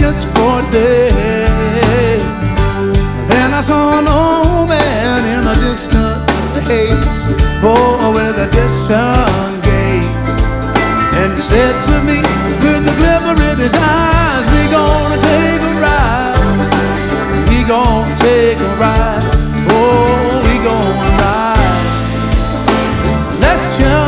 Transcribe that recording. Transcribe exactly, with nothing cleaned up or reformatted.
just for a day. Then I saw an old man in a distant haze, oh, with a distant gaze, and he said to me with a glimmer in his eyes, we gonna take a ride, we gonna take a ride, oh, we gonna ride this celestial